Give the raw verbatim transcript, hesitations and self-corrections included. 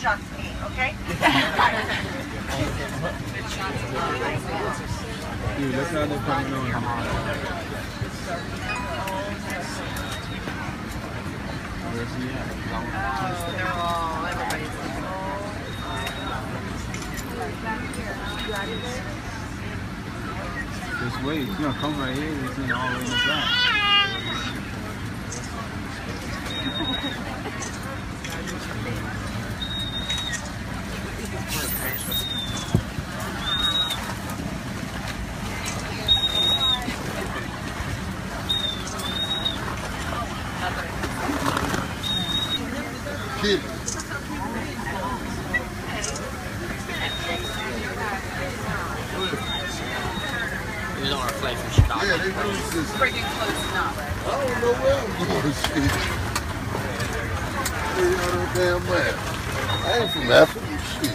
shots to me, okay? Dude, look how they're putting on him. Where's he at? Oh, they're all, everybody's Just wait, he's gonna come right here, he's gonna all the way in the back. Kid. He was on our flight from Chicago. Yeah, they lose this. freaking close enough. I don't know where I'm going, shit. Three hundred damn man. I ain't from Africa, shit.